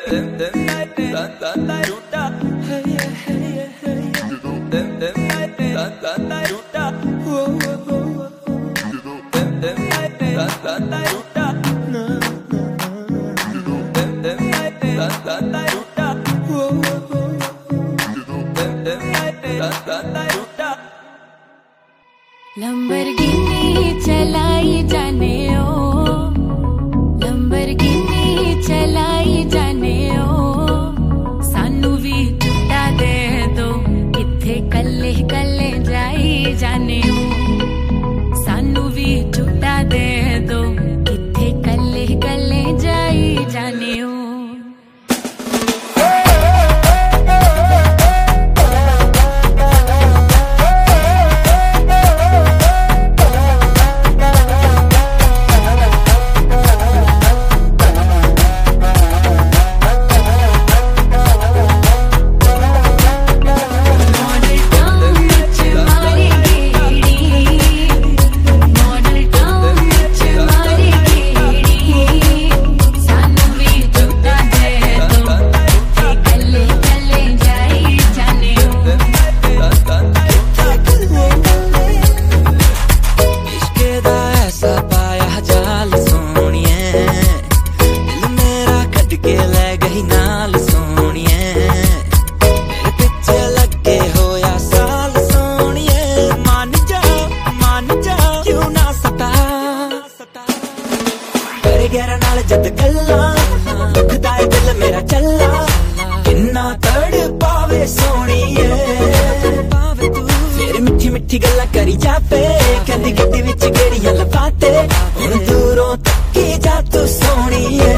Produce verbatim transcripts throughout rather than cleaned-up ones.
Lamborghini चलाई जाने ओ, Lamborghini चलाई जाने ओ, सानू भी झूटा दे दो, किथे कल्ले कल्ले जाई जाने ओ, सानू भी झूटा दे दो, किथे कल्ले कल्ले जाई जाने ओ। जद गल्ला दुखदा है दिल मेरा चला, किन्ना तड़ पावे सोनिए, फिर मिठी मिठी गल्ला करी जावे, कदी गड्डी विच गेड़ियां लपाते, हुण दूरों तक्की जा तू सोनिए।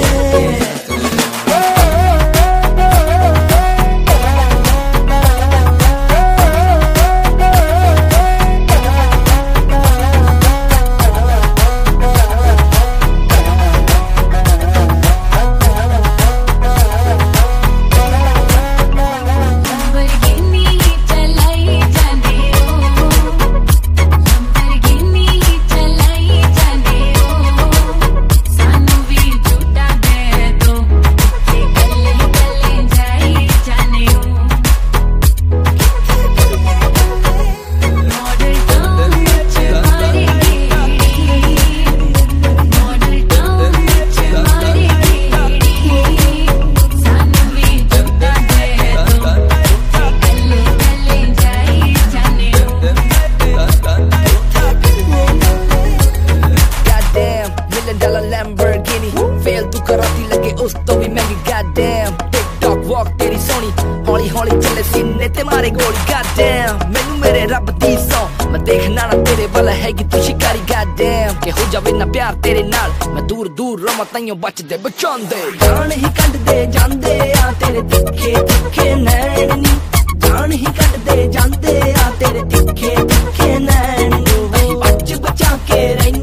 फेल तू कराती लगे उस तो भी महंगी goddamn, टिकटॉक वॉक तेरी सोनी, हौली हौली चले सीने ते मारे गोली goddamn, मैनू मेरे रब दी सौ, मैं देखना ना तेरे वाला हैगी तू शिकारी goddamn, के हो जावे ना प्यार तेरे नाल, मैं दूर दूर रवां ताइयों बचदे बचांदे, जान ही कट दे जांदे आ तेरे तिखे तिखे नैन नी, जान ही कट दे जांदे आ तेरे तिखे तिखे नैन नी, बच बचा के रहना